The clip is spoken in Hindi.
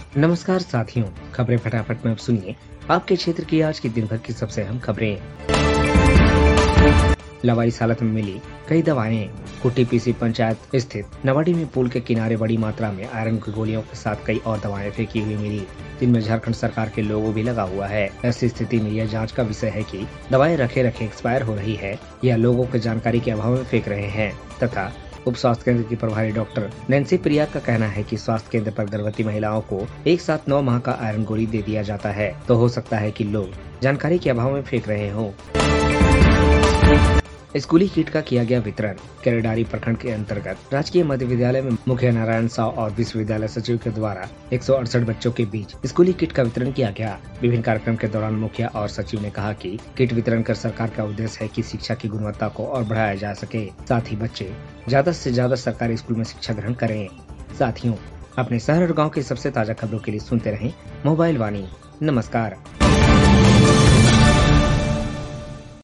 नमस्कार साथियों, खबरें फटाफट में अब सुनिए आपके क्षेत्र की आज की दिन भर की सबसे अहम खबरें। लवारिस हालत में मिली कई दवाएं। कुट्टी पीसी पंचायत स्थित नवाडी में पुल के किनारे बड़ी मात्रा में आयरन की गोलियों के साथ कई और दवाएं फेंकी हुई मिली, जिनमें झारखंड सरकार के लोगो भी लगा हुआ है। ऐसी स्थिति में यह जांच का विषय है कि दवाएं रखे रखे एक्सपायर हो रही है या लोगों के जानकारी के अभाव में फेंक रहे हैं। तथा उप स्वास्थ्य केंद्र की प्रभारी डॉक्टर नैन्सी प्रिया का कहना है कि स्वास्थ्य केंद्र पर गर्भवती महिलाओं को एक साथ 9 माह का आयरन गोली दे दिया जाता है, तो हो सकता है कि लोग जानकारी के अभाव में फेंक रहे हों। स्कूली किट का किया गया वितरण। केरेडारी प्रखंड के अंतर्गत राजकीय मध्य विद्यालय में मुखिया नारायण साव और विश्वविद्यालय सचिव के द्वारा 168 बच्चों के बीच स्कूली किट का वितरण किया गया। विभिन्न कार्यक्रम के दौरान मुखिया और सचिव ने कहा कि किट वितरण कर सरकार का उद्देश्य है कि शिक्षा की गुणवत्ता को और बढ़ाया जा सके, साथ ही बच्चे ज्यादा से ज्यादा सरकारी स्कूल में शिक्षा ग्रहण करें। साथियों, अपने शहर और गाँव की सबसे ताजा खबरों के लिए सुनते रहें मोबाइल वाणी। नमस्कार।